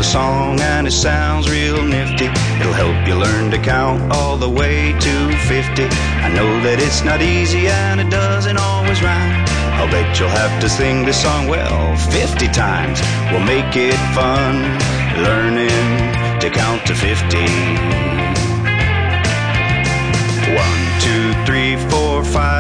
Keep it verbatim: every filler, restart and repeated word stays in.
the song and it sounds real nifty. It'll help you learn to count all the way to fifty. I know that it's not easy and it doesn't always rhyme. I'll bet you'll have to sing this song, well, fifty times. We'll make it fun, learning to count to fifty. One, two, three, four, five.